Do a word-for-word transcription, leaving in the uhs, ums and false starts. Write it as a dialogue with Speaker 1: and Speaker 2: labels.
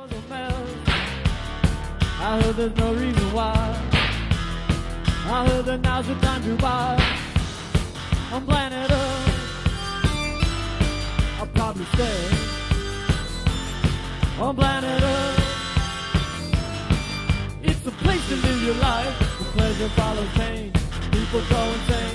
Speaker 1: was a mess. I heard there's no reason why. I heard that now's the time to buy. On planet Earth, I'll probably stay. On planet Earth, it's a place to live your life. The pleasure follows pain. People go insane.